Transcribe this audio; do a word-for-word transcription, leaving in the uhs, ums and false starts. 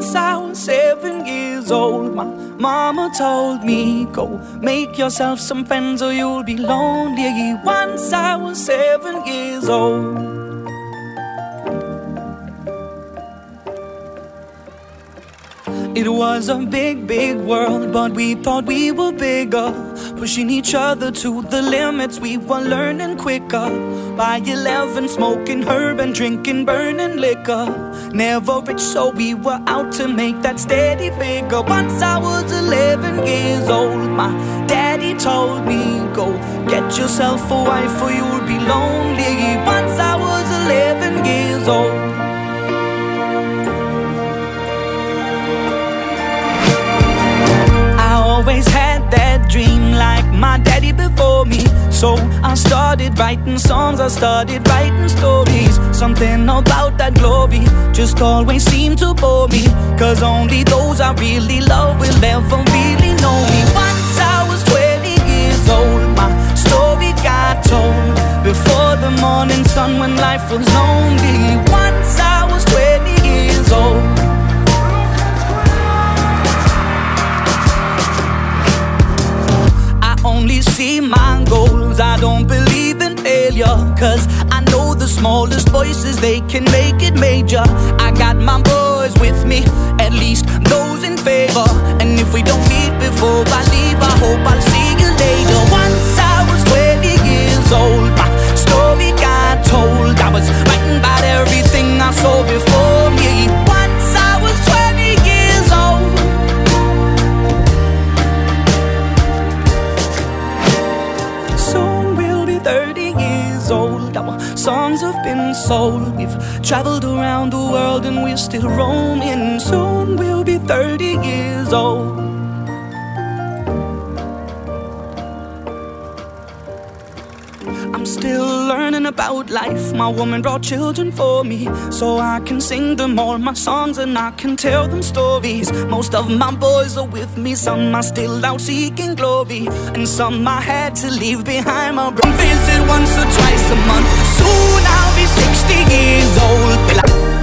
Once I was seven years old, my mama told me, go make yourself some friends or you'll be lonely. Once I was seven years old. It was a big, big world, but we thought we were bigger, pushing each other to the limits. We were learning quicker. By eleven, smoking herb and drinking burning liquor. Never rich, so we were out to make that steady figure. Once I was eleven years old, my daddy told me, go get yourself a wife or you'll be lonely. Once I was eleven years old. Always had that dream like my daddy before me. So I started writing songs, I started writing stories. Something about that glory just always seemed to bore me, cause only those I really love will ever really know me. Once I was twenty years old, my story got told before the morning sun when life was lonely. Once I was twenty years old. Only see my goals, I don't believe in failure, cause I know the smallest voices, they can make it major. I got my boys with me, at least those in favor. And if we don't meet before I leave, I hope I'll see you later. Once I was twenty years old, my story got told. I was writing about everything I saw before me. Once I was twenty years old. thirty years old, our songs have been sold. We've traveled around the world and we're still roaming. Soon we'll be thirty years old. I'm still learning about life. My woman brought children for me, so I can sing them all my songs and I can tell them stories. Most of my boys are with me, some are still out seeking glory, and some I had to leave behind. My brother visit once or twice a month. Soon I'll be sixty years old.